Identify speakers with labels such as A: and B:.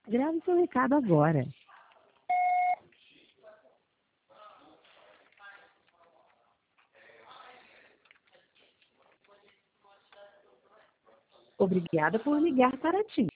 A: Grave seu recado agora. Obrigada por ligar para a TIM.